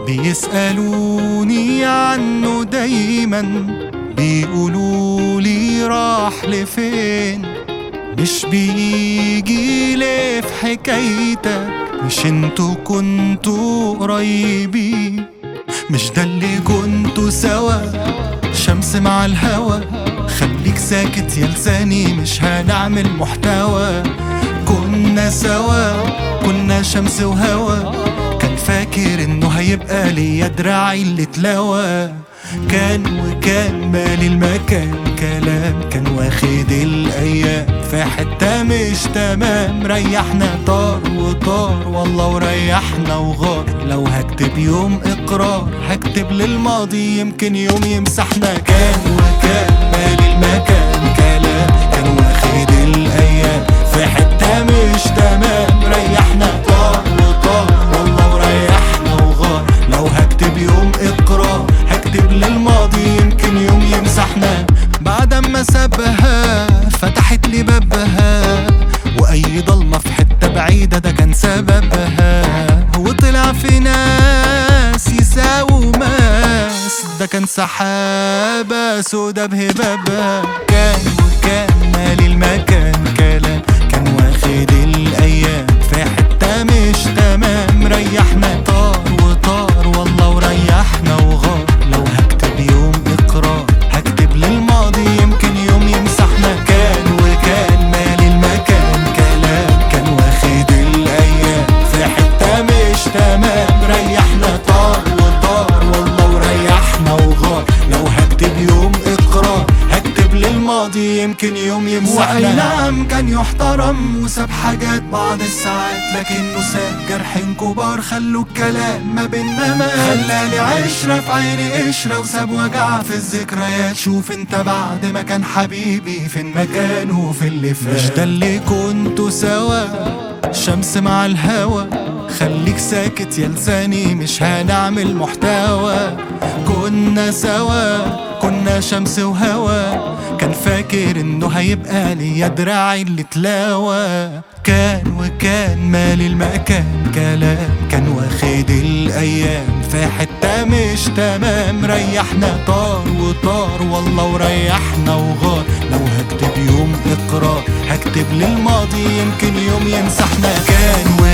بيسألوني عنه دايما، بيقولولي راح لفين. مش بيجي ليه في حكايتك؟ مش انتوا كنتوا قريبين؟ مش ده اللي كنتوا سوا؟ شمس مع الهوا. خليك ساكت يا لساني، مش هنعمل محتوى. كنا سوا، كنا شمس وهوا. كان فاكر انه هيبقى ليا دراعي اللي اتلوى. كان وكان مالي المكان كلام، كان واخد الايام في حتة مش تمام. ريحنا طار وطار والله وريحنا وغار. لو هكتب يوم اقرار هكتب للماضي، يمكن يوم يمسحنا. كان وكان مالي المكان كلام، كان واخد الايام في حتة مش تمام. ريحنا طار وطار والله وريحنا وغار. لو هكتب يوم اقرار هكتب للماضي، يمكن يوم يمسحنا. بعد ما سابها فتحت لي بابها، واي ضلمة في حتة بعيدة ده كان سببها. وطلع في ناس يساووا ماس، ده كان سحابة سودا بهبابها. كان وكان مالي المكان كلام، كان واخد الايام في حتة مش تمام. ريحنا طار وطار والله وريحنا وغار. لو هكتب يوم اقرار هكتب للماضي، يمكن يوم يمسحنا. كان وكان مالي المكان كلام، كان واخد الايام في حتة مش تمام. ريحنا طار وطار والله وريحنا وغار. لو هكتب يوم اقرار هكتب للماضي، يمكن يوم يمسحنا. واي نعم كان يحترم وساب حاجات بعض الساعات، لكنه ساب جرحين كبار خلوا الكلام ما بينا مات. خلاني عشرة في عيني قشرة وساب وجع في الذكريات. شوف انت بعد ما كان حبيبي فين مكانه في اللي فات. مش ده اللي كنتوا سوا؟ شمس مع الهوا. خليك ساكت يا لساني، مش هنعمل محتوى. كنا سوا، كنا شمس وهوا. كان فاكر انه هيبقى ليا دراعي اللي اتلاوى. كان وكان مالي المكان كلام، كان واخد الايام في حتة مش تمام. ريحنا طار وطار والله وريحنا وغار. لو هكتب يوم اقرار هكتب للماضي، يمكن يوم يمسحنا. كان